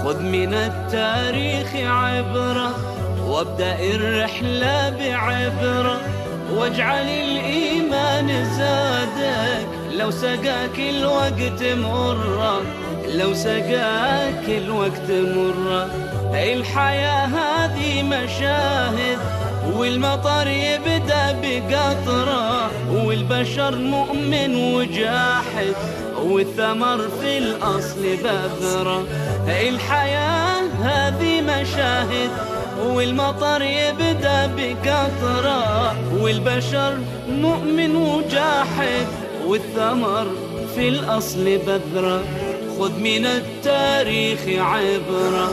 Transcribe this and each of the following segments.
خذ من التاريخ عبرة وابدأ الرحلة بعبرة، واجعل الإيمان زادك لو سقاك الوقت مرة، لو سقاك الوقت مرة. الحياة هذه مشاهد، والمطر يبدأ بقطرة، والبشر مؤمن وجاحد، والثمر في الأصل بذرة. الحياة هذه مشاهد، والمطر يبدأ بقطرة، والبشر مؤمن وجاحد، والثمر في الأصل بذرة. خذ من التاريخ عبرة.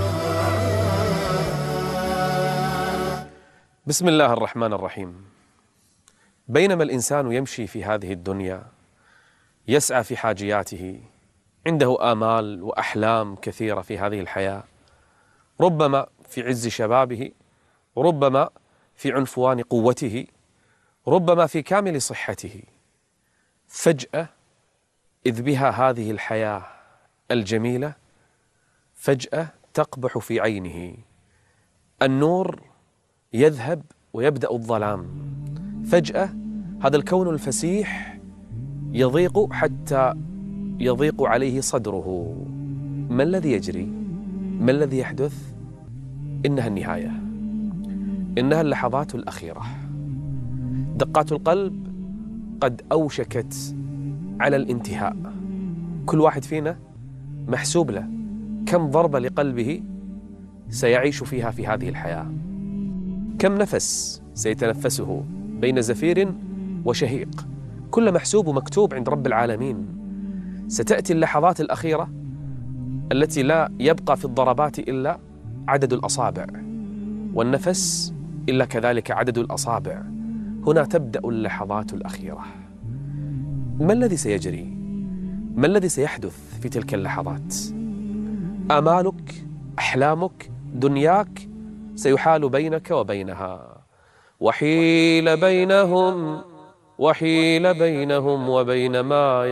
بسم الله الرحمن الرحيم. بينما الإنسان يمشي في هذه الدنيا يسعى في حاجياته، عنده آمال وأحلام كثيرة في هذه الحياة، ربما في عز شبابه، ربما في عنفوان قوته، ربما في كامل صحته، فجأة إذ بها هذه الحياة الجميلة فجأة تقبح في عينه، النور يذهب ويبدأ الظلام، فجأة هذا الكون الفسيح يضيق حتى يضيق عليه صدره. ما الذي يجري؟ ما الذي يحدث؟ إنها النهاية، إنها اللحظات الأخيرة. دقات القلب قد أوشكت على الانتهاء. كل واحد فينا محسوب له كم ضربة لقلبه سيعيش فيها في هذه الحياة، كم نفس سيتنفسه بين زفير وشهيق، كل محسوب ومكتوب عند رب العالمين. ستأتي اللحظات الأخيرة التي لا يبقى في الضربات إلا عدد الأصابع، والنفس إلا كذلك عدد الأصابع. هنا تبدأ اللحظات الأخيرة. ما الذي سيجري؟ ما الذي سيحدث في تلك اللحظات؟ آمالك، أحلامك، دنياك سيحال بينك وبينها، وحيل بينهم وبين ما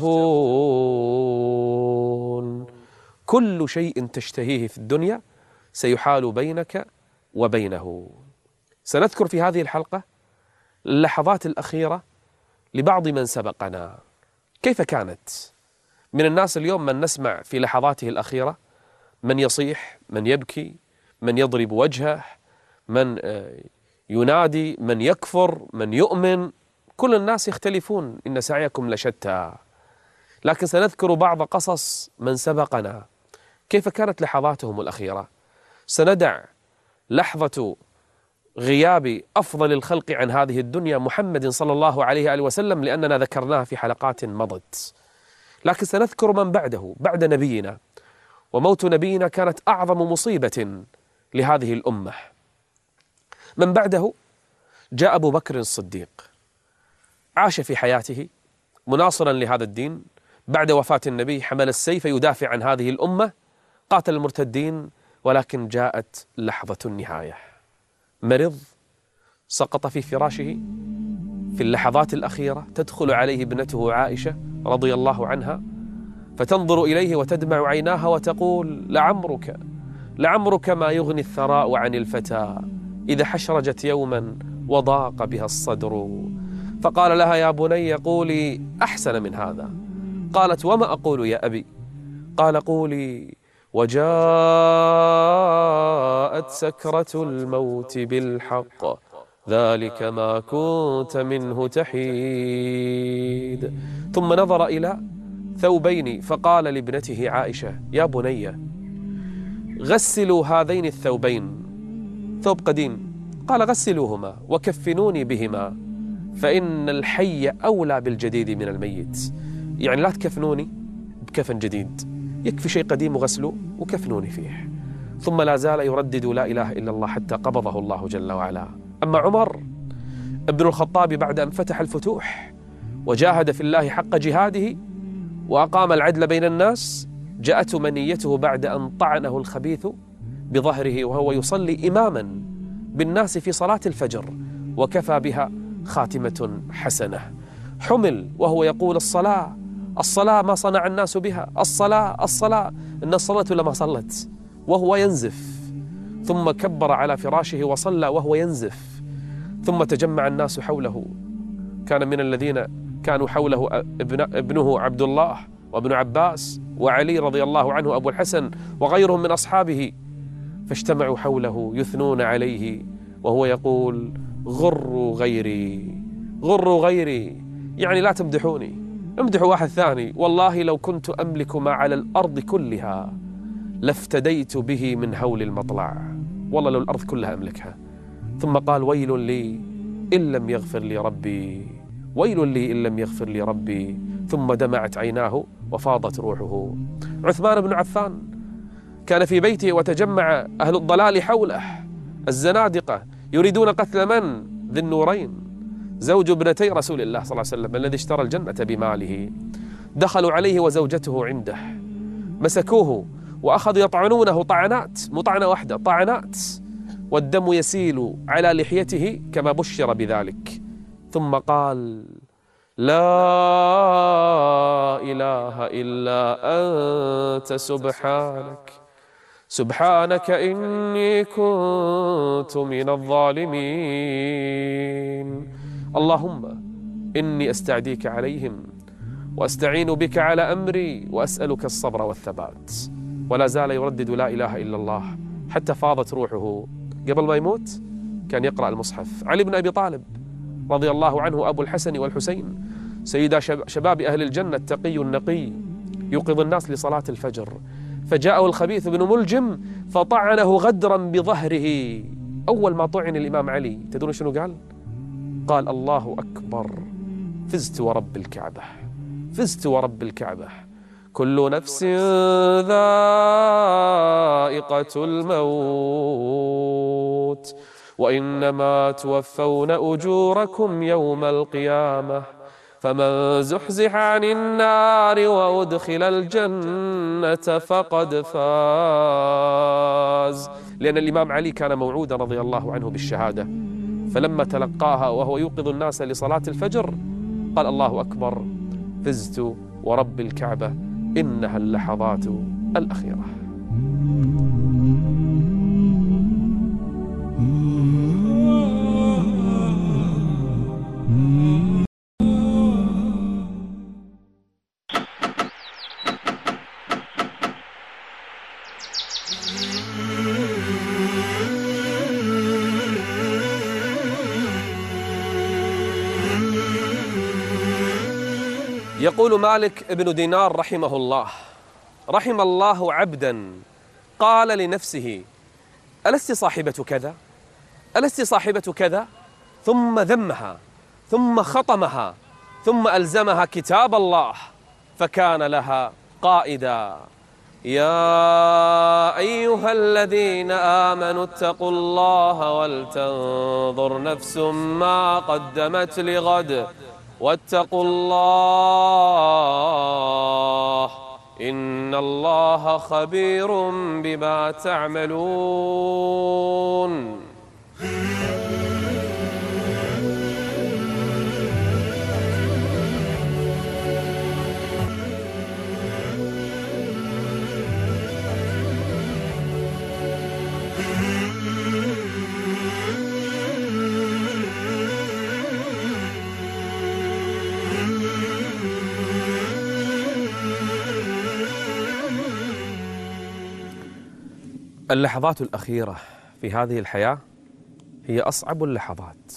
يشتهون. كل شيء تشتهيه في الدنيا سيحال بينك وبينه. سنذكر في هذه الحلقة اللحظات الأخيرة لبعض من سبقنا. كيف كانت؟ من الناس اليوم من نسمع في لحظاته الأخيرة من يصيح، من يبكي، من يضرب وجهه، من ينادي، من يكفر، من يؤمن. كل الناس يختلفون، إن سعيكم لشتى. لكن سنذكر بعض قصص من سبقنا كيف كانت لحظاتهم الأخيرة. سندع لحظة غياب أفضل الخلق عن هذه الدنيا محمد صلى الله عليه وآله وسلم، لأننا ذكرناها في حلقات مضت، لكن سنذكر من بعده بعد نبينا. وموت نبينا كانت أعظم مصيبة لهذه الأمة. من بعده جاء أبو بكر الصديق، عاش في حياته مناصرا لهذا الدين. بعد وفاة النبي حمل السيف يدافع عن هذه الأمة، قاتل المرتدين، ولكن جاءت لحظة النهاية. مرض، سقط في فراشه. في اللحظات الأخيرة تدخل عليه ابنته عائشة رضي الله عنها، فتنظر إليه وتدمع عيناها وتقول: لعمرك ما يغني الثراء عن الفتى إذا حشرجت يوما وضاق بها الصدر. فقال لها: يا بني قولي أحسن من هذا. قالت: وما أقول يا أبي؟ قال: قولي: وجاءت سكرة الموت بالحق ذلك ما كنت منه تحيد. ثم نظر إلى ثوبين فقال لابنته عائشة: يا بني غسلوا هذين الثوبين، ثوب قديم. قال: غسلوهما وكفنوني بهما، فإن الحي أولى بالجديد من الميت. يعني لا تكفنوني بكفن جديد، يكفي شيء قديم وغسلوه وكفنوني فيه. ثم لا زال يردد لا إله إلا الله حتى قبضه الله جل وعلا. أما عمر ابن الخطاب بعد أن فتح الفتوح وجاهد في الله حق جهاده وأقام العدل بين الناس، جاءته منيته بعد أن طعنه الخبيث بظهره وهو يصلي إماما بالناس في صلاة الفجر، وكفى بها خاتمة حسنة. حمل وهو يقول الصلاة الصلاة ما صنع الناس بها، الصلاة إن الصلاة لما صلت وهو ينزف، ثم كبر على فراشه وصلى وهو ينزف، ثم تجمع الناس حوله. كان من الذين كانوا حوله ابنه عبد الله وابن عباس وعلي رضي الله عنه أبو الحسن وغيرهم من أصحابه، فاجتمعوا حوله يثنون عليه وهو يقول: غروا غيري، غروا غيري، يعني لا تمدحوني، امدحوا واحد ثاني. والله لو كنت أملك ما على الأرض كلها لافتديت به من هول المطلع، والله لو الأرض كلها أملكها. ثم قال: ويل لي إن لم يغفر لي ربي، ويل لي إن لم يغفر لي ربي. ثم دمعت عيناه وفاضت روحه. عثمان بن عفان كان في بيته وتجمع أهل الضلال حوله، الزنادقة يريدون قتل من؟ ذي النورين، زوج ابنتي رسول الله صلى الله عليه وسلم الذي اشترى الجنة بماله. دخلوا عليه وزوجته عنده، مسكوه وأخذوا يطعنونه طعنات، مو طعنة واحدة، طعنات، والدم يسيل على لحيته كما بشر بذلك. ثم قال: لا إله إلا أنت سبحانك، سبحانك إني كنت من الظالمين. اللهم إني أستعديك عليهم وأستعين بك على أمري وأسألك الصبر والثبات. ولا زال يردد لا إله إلا الله حتى فاضت روحه. قبل ما يموت كان يقرأ المصحف. علي بن أبي طالب رضي الله عنه أبو الحسن والحسين سيدا شباب أهل الجنة، التقي النقي، يوقظ الناس لصلاة الفجر، فجاءه الخبيث بن ملجم فطعنه غدرا بظهره. أول ما طعن الإمام علي تدرون شنو قال؟ قال: الله أكبر، فزت ورب الكعبة، فزت ورب الكعبة، كل نفس ذائقة الموت وإنما توفون أجوركم يوم القيامة، فمن زحزح عن النار وأدخل الجنة فقد فاز. لأن الإمام علي كان موعودا رضي الله عنه بالشهادة، فلما تلقاها وهو يوقظ الناس لصلاة الفجر قال: الله أكبر، فزت ورب الكعبة، إنها اللحظات الأخيرة. يقول مالك بن دينار رحمه الله: رحم الله عبدا قال لنفسه: ألست صاحبة كذا؟ ألست صاحبة كذا؟ ثم ذمها، ثم خطمها، ثم ألزمها كتاب الله، فكان لها قائدا. يا أيها الذين آمنوا اتقوا الله ولتنظر نفس ما قدمت لغد واتقوا الله إن الله خبير بما تعملون. اللحظات الأخيرة في هذه الحياة هي أصعب اللحظات،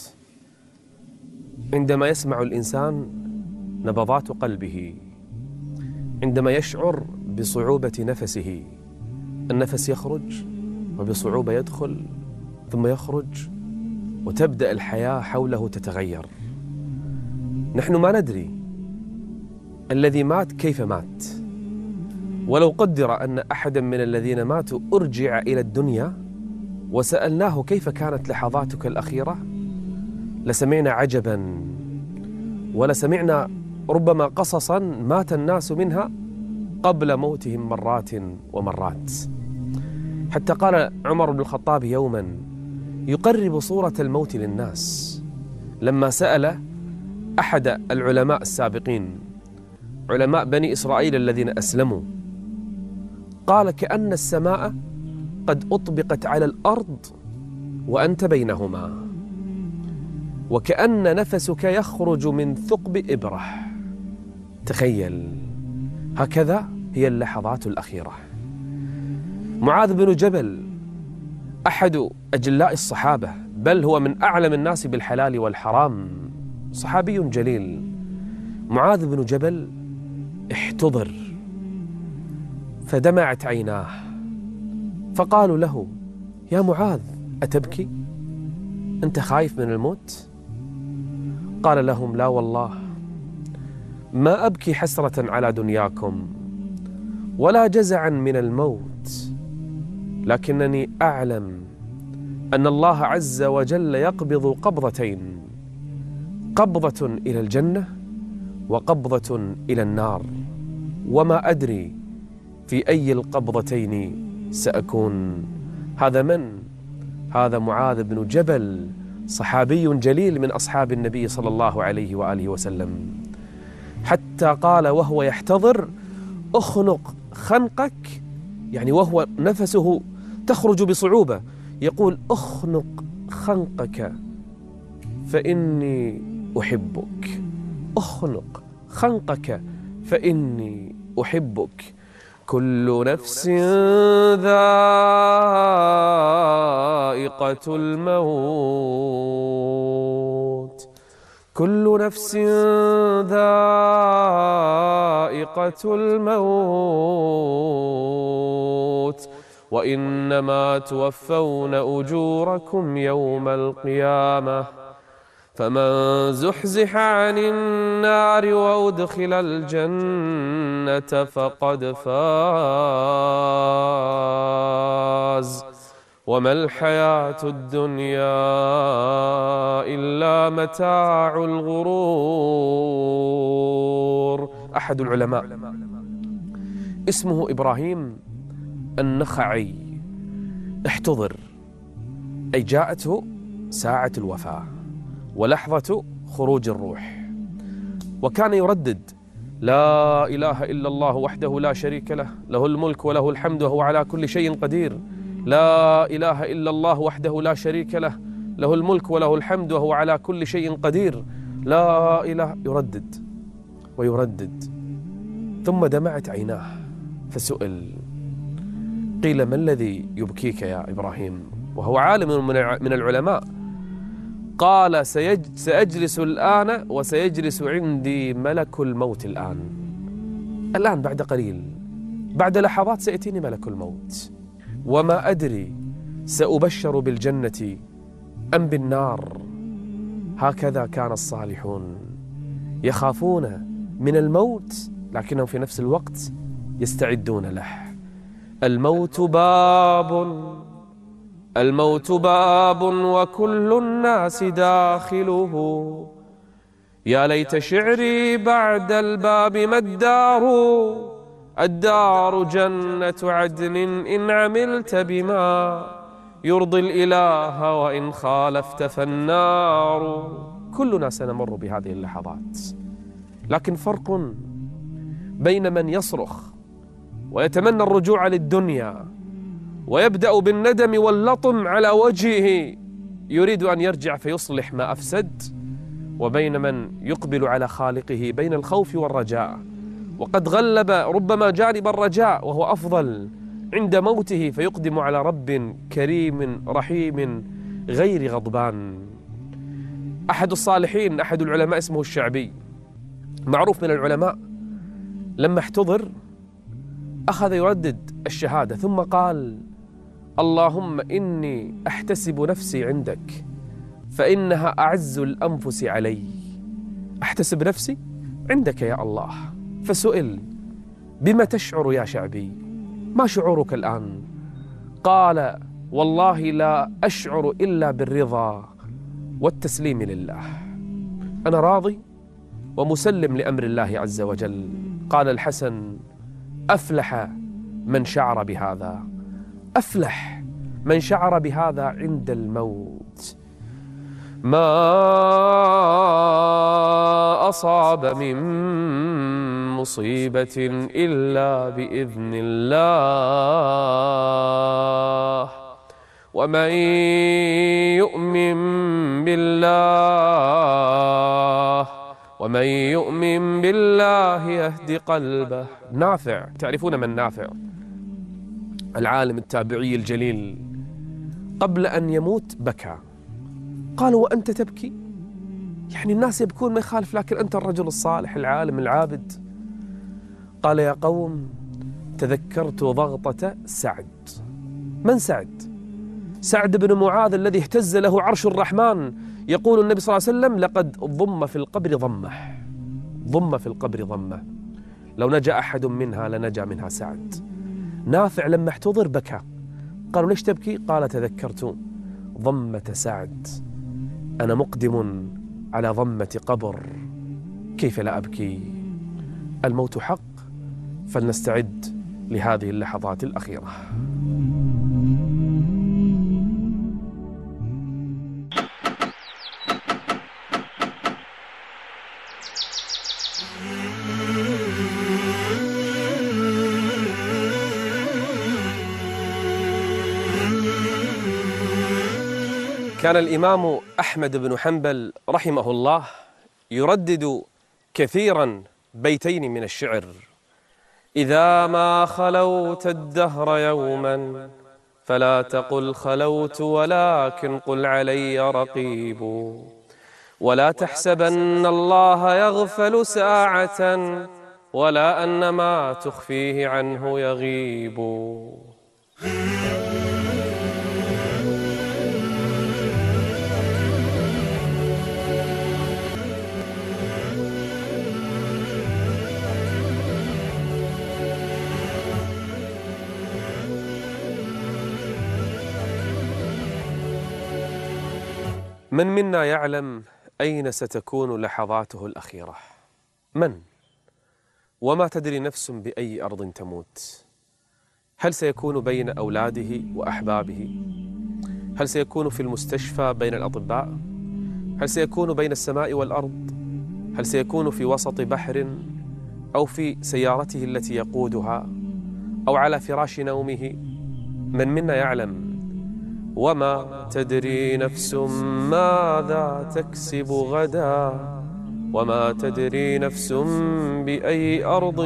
عندما يسمع الإنسان نبضات قلبه، عندما يشعر بصعوبة نفسه، النفس يخرج وبصعوبة يدخل ثم يخرج، وتبدأ الحياة حوله تتغير. نحن ما ندري الذي مات كيف مات، ولو قدر أن أحدا من الذين ماتوا أرجع إلى الدنيا وسألناه كيف كانت لحظاتك الأخيرة لسمعنا عجبا، ولسمعنا ربما قصصا مات الناس منها قبل موتهم مرات ومرات. حتى قال عمر بن الخطاب يوما يقرب صورة الموت للناس لما سأل أحد العلماء السابقين علماء بني إسرائيل الذين أسلموا، قال كأن السماء قد أطبقت على الأرض وأنت بينهما، وكأن نفسك يخرج من ثقب إبرة. تخيل، هكذا هي اللحظات الأخيرة. معاذ بن جبل أحد أجلاء الصحابة، بل هو من أعلم الناس بالحلال والحرام، صحابي جليل. معاذ بن جبل احتضر فدمعت عيناه، فقالوا له: يا معاذ أتبكي؟ أنت خايف من الموت؟ قال لهم: لا والله، ما أبكي حسرة على دنياكم ولا جزعا من الموت، لكنني أعلم أن الله عز وجل يقبض قبضتين، قبضة إلى الجنة وقبضة إلى النار، وما أدري في أي القبضتين سأكون. هذا من؟ هذا معاذ بن جبل، صحابي جليل من أصحاب النبي صلى الله عليه وآله وسلم. حتى قال وهو يحتضر: أخنق خنقك، يعني وهو نفسه تخرج بصعوبة، يقول: أخنق خنقك فإني أحبك، أخنق خنقك فإني أحبك. كل نفس ذائقة الموت، كل نفس ذائقة الموت، وإنما توفون أجوركم يوم القيامة، فمن زحزح عن النار وأدخل الجنة فقد فاز، وما الحياة الدنيا إلا متاع الغرور. أحد العلماء اسمه إبراهيم النخعي احتضر، أي جاءته ساعة الوفاة ولحظة خروج الروح، وكان يردد: لا إله إلا الله وحده لا شريك له، له الملك وله الحمد وهو على كل شيء قدير. لا إله إلا الله وحده لا شريك له، له الملك وله الحمد وهو على كل شيء قدير. لا إله، يردد ويردد. ثم دمعت عيناه فسئل، قيل: ما الذي يبكيك يا إبراهيم؟ وهو عالم من العلماء. قال: سأجلس الآن وسيجلس عندي ملك الموت الآن بعد قليل، بعد لحظات سيأتيني ملك الموت، وما أدري سأبشر بالجنة أم بالنار. هكذا كان الصالحون، يخافون من الموت لكنهم في نفس الوقت يستعدون له. الموت باب وكل الناس داخله، يا ليت شعري بعد الباب ما الدار جنة عدن إن عملت بما يرضي الإله وإن خالفت فالنار. كلنا سنمر بهذه اللحظات، لكن فرق بين من يصرخ ويتمنى الرجوع للدنيا ويبدأ بالندم واللطم على وجهه يريد أن يرجع فيصلح ما أفسد، وبين من يقبل على خالقه بين الخوف والرجاء، وقد غلب ربما جانب الرجاء وهو أفضل عند موته، فيقدم على رب كريم رحيم غير غضبان. أحد الصالحين، أحد العلماء اسمه الشعبي، معروف من العلماء، لما احتضر أخذ يردد الشهادة ثم قال: اللهم إني أحتسب نفسي عندك فإنها أعز الأنفس علي. أحتسب نفسي عندك يا الله. فسئل: بما تشعر يا شعبي؟ ما شعورك الآن؟ قال: والله لا أشعر إلا بالرضا والتسليم لله، أنا راضي ومسلم لأمر الله عز وجل. قال الحسن: أفلح من شعر بهذا، أفلح من شعر بهذا عند الموت. ما أصاب من مصيبة إلا بإذن الله، ومن يؤمن بالله يهد قلبه. نافع، تعرفون من نافع؟ العالم التابعي الجليل، قبل أن يموت بكى. قالوا: وأنت تبكي؟ يعني الناس يبكون ما يخالف، لكن أنت الرجل الصالح العالم العابد. قال: يا قوم، تذكرت ضغطة سعد. من سعد؟ سعد بن معاذ الذي اهتز له عرش الرحمن. يقول النبي صلى الله عليه وسلم: لقد ضم في القبر ضمه، لو نجا أحد منها لنجا منها سعد. نافع لما احتضر بكى. قالوا: ليش تبكي؟ قال: تذكرت ضمة سعد، أنا مقدم على ضمة قبر، كيف لا أبكي؟ الموت حق، فلنستعد لهذه اللحظات الأخيرة. كان الإمام أحمد بن حنبل رحمه الله يردد كثيرا بيتين من الشعر: إذا ما خلوت الدهر يوما فلا تقل خلوت، ولكن قل علي رقيب، ولا تحسبن الله يغفل ساعة، ولا أن ما تخفيه عنه يغيب. من منا يعلم أين ستكون لحظاته الأخيرة؟ من؟ وما تدري نفس بأي أرض تموت. هل سيكون بين أولاده وأحبابه؟ هل سيكون في المستشفى بين الأطباء؟ هل سيكون بين السماء والأرض؟ هل سيكون في وسط بحر، أو في سيارته التي يقودها، أو على فراش نومه؟ من منا يعلم؟ وما تدري نفس ماذا تكسب غدا، وما تدري نفس بأي أرض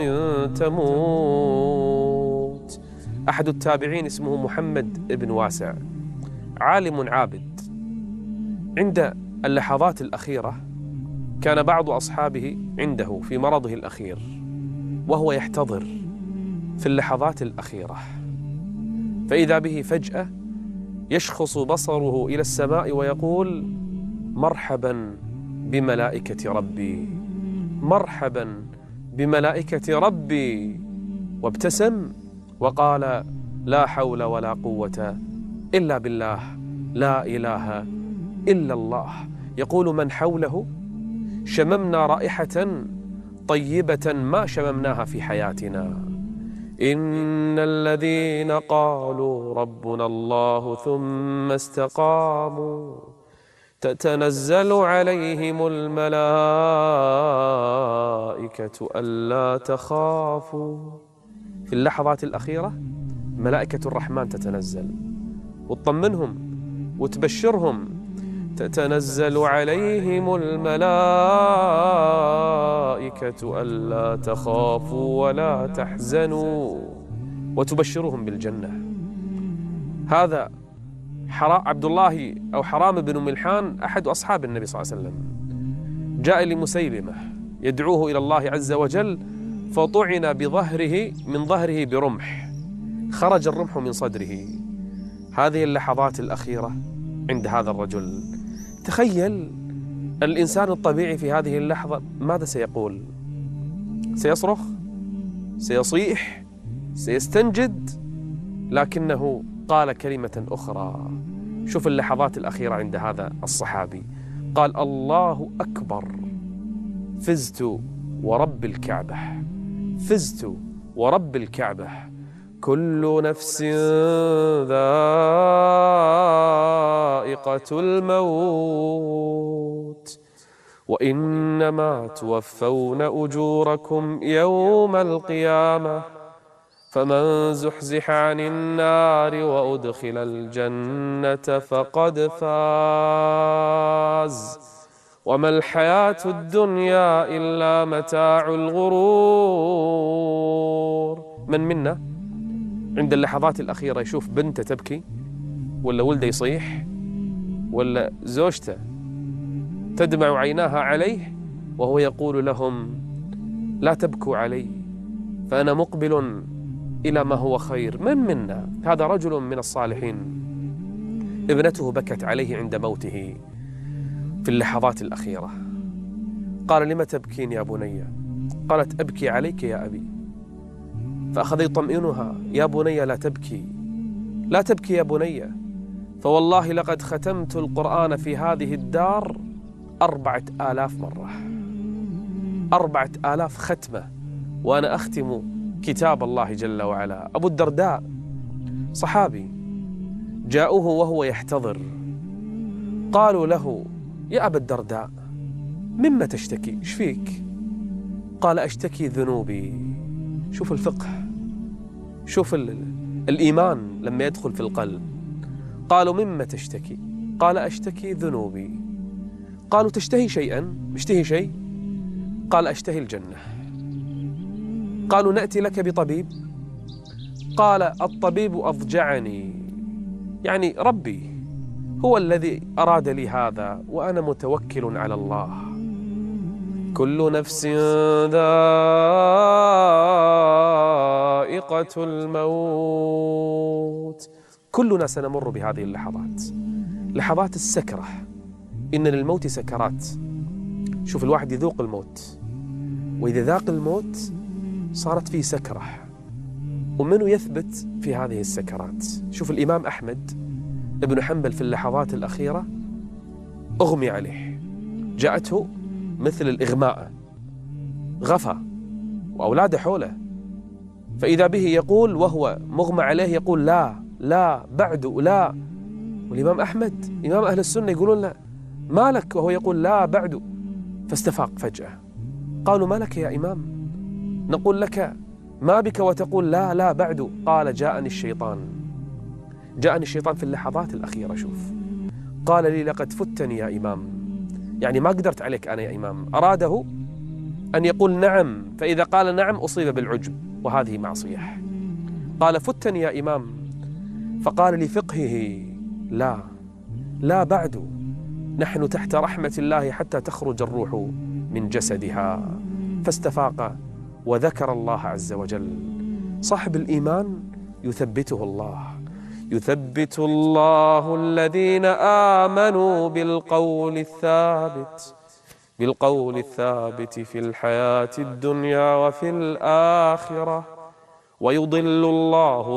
تموت. أحد التابعين اسمه محمد بن واسع، عالم عابد. عند اللحظات الأخيرة كان بعض أصحابه عنده في مرضه الأخير، وهو يحتضر في اللحظات الأخيرة، فإذا به فجأة يشخص بصره إلى السماء ويقول: مرحبا بملائكة ربي، مرحبا بملائكة ربي، وابتسم وقال: لا حول ولا قوة إلا بالله، لا إله إلا الله. يقول من حوله: شممنا رائحة طيبة ما شممناها في حياتنا. إن الذين قالوا ربنا الله ثم استقاموا تتنزل عليهم الملائكة ألا تخافوا. في اللحظات الأخيرة ملائكة الرحمن تتنزل وتطمنهم وتبشرهم: تتنزل عليهم الملائكة ألا تخافوا ولا تحزنوا، وتبشرهم بالجنة. هذا عبد الله أو حرام بن ملحان أحد أصحاب النبي صلى الله عليه وسلم، جاء لمسيلمة يدعوه إلى الله عز وجل، فطعن بظهره من ظهره برمح، خرج الرمح من صدره. هذه اللحظات الأخيرة عند هذا الرجل. تخيل الإنسان الطبيعي في هذه اللحظة ماذا سيقول؟ سيصرخ؟ سيصيح؟ سيستنجد؟ لكنه قال كلمة أخرى. شوف اللحظات الأخيرة عند هذا الصحابي، قال: الله أكبر، فزت ورب الكعبة، فزت ورب الكعبة، كل نفس ذائقة الموت، وإنما توفون أجوركم يوم القيامة فمن زحزح عن النار وأدخل الجنة فقد فاز وما الحياة الدنيا إلا متاع الغرور. من منا عند اللحظات الأخيرة يشوف بنته تبكي، ولا ولده يصيح، ولا زوجته تدمع عيناها عليه وهو يقول لهم لا تبكوا علي فأنا مقبل إلى ما هو خير؟ من منا؟ هذا رجل من الصالحين ابنته بكت عليه عند موته في اللحظات الأخيرة، قال لم تبكين يا بني؟ قالت أبكي عليك يا أبي. فأخذ يطمئنها يا بني لا تبكي، لا تبكي يا بني، فوالله لقد ختمت القرآن في هذه الدار 4000 مرة، 4000 ختمة وأنا أختم كتاب الله جل وعلا. أبو الدرداء صحابي جاءوه وهو يحتضر، قالوا له يا أبا الدرداء مما تشتكي؟ ايش فيك؟ قال أشتكي ذنوبي. شوف الفقه، شوف الإيمان لما يدخل في القلب. قالوا مما تشتكي؟ قال أشتكي ذنوبي. قالوا تشتهي شيئا؟ اشتهي شيء؟ قال أشتهي الجنة. قالوا نأتي لك بطبيب؟ قال الطبيب أضجعني، يعني ربي هو الذي أراد لي هذا وأنا متوكل على الله. كل نفس ذائقة الموت، كلنا سنمر بهذه اللحظات، لحظات السكرة. إن للموت سكرات. شوف الواحد يذوق الموت، وإذا ذاق الموت صارت فيه سكرة، ومنه يثبت في هذه السكرات. شوف الإمام أحمد ابن حنبل في اللحظات الأخيرة أغمي عليه، جاءته مثل الإغماء، غفى وأولاده حوله، فإذا به يقول وهو مغمى عليه يقول لا لا بعد لا. والإمام أحمد إمام أهل السنة يقولون لا ما لك، وهو يقول لا بعد، فاستفاق فجأة. قالوا ما لك يا إمام؟ نقول لك ما بك وتقول لا لا بعد؟ قال جاءني الشيطان، جاءني الشيطان في اللحظات الأخيرة. شوف قال لي لقد فتني يا إمام، يعني ما قدرت عليك أنا يا إمام. أراده أن يقول نعم، فإذا قال نعم أصيب بالعجب وهذه معصية. قال فتني يا إمام، فقال لفقهه لا لا بعد، نحن تحت رحمة الله حتى تخرج الروح من جسدها. فاستفاق وذكر الله عز وجل. صاحب الإيمان يثبته الله، يثبت الله الذين آمنوا بالقول الثابت في الحياة الدنيا وفي الآخرة، ويضل الله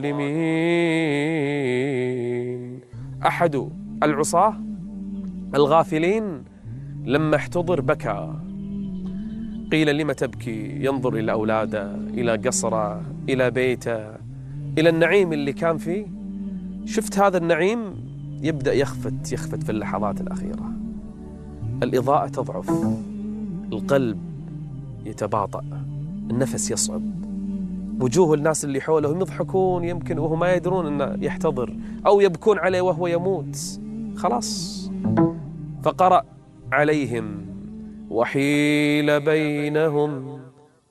الظالمين. أحد العصاة الغافلين لما احتضر بكى، قيل لم تبكي؟ ينظر إلى أولاده، إلى قصره، إلى بيته، إلى النعيم اللي كان فيه. شفت هذا النعيم يبدأ يخفت في اللحظات الأخيرة، الإضاءة تضعف، القلب يتباطأ، النفس يصعب، وجوه الناس اللي حولهم يضحكون يمكن وهم ما يدرون أنه يحتضر، أو يبكون عليه وهو يموت. خلاص. فقرأ عليهم وحيل بينهم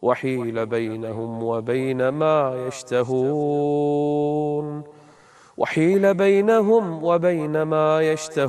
وبين ما يشتهون، وحيل بينهم وبين ما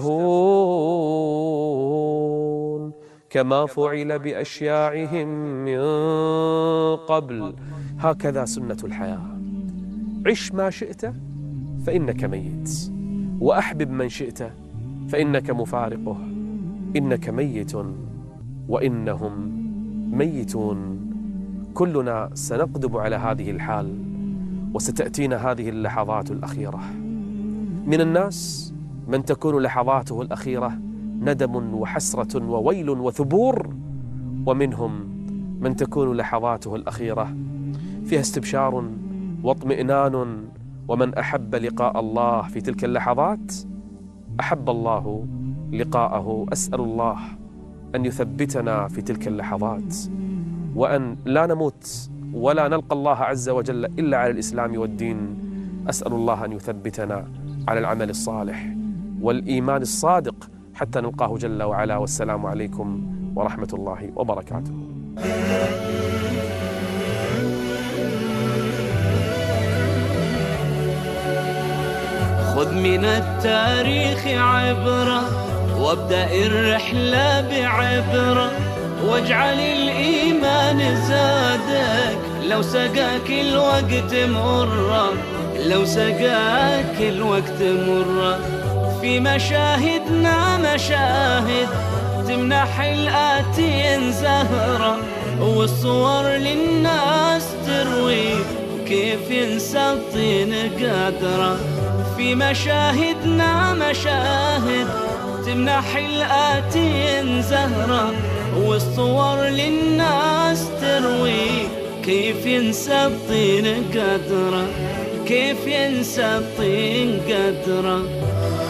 يشتهون، كما فعل بأشياعهم من قبل. هكذا سنة الحياة، عش ما شئت فإنك ميت، وأحبب من شئت فإنك مفارقه، إنك ميت وإنهم ميتون. كلنا سنقدم على هذه الحال، وستأتينا هذه اللحظات الأخيرة. من الناس من تكون لحظاته الأخيرة ندم وحسرة وويل وثبور، ومنهم من تكون لحظاته الأخيرة فيها استبشار واطمئنان. ومن أحب لقاء الله في تلك اللحظات أحب الله لقاءه. أسأل الله أن يثبتنا في تلك اللحظات، وأن لا نموت ولا نلقى الله عز وجل إلا على الإسلام والدين. أسأل الله أن يثبتنا على العمل الصالح والإيمان الصادق حتى نلقاه جل وعلا. والسلام عليكم ورحمة الله وبركاته. خذ من التاريخ عبرة وابدأ الرحلة بعبرة، واجعل الإيمان زادك لو سقاك الوقت مرة، لو سقاك الوقت مرة. في مشاهدنا مشاهد تمنح الآتين زهرة، والصور للناس تروي كيف ينسى الطين قدره. في مشاهدنا مشاهد تمنح الآتين زهرة، والصور للناس تروي كيف ينسى الطين قدره، كيف ينسى الطين قدره.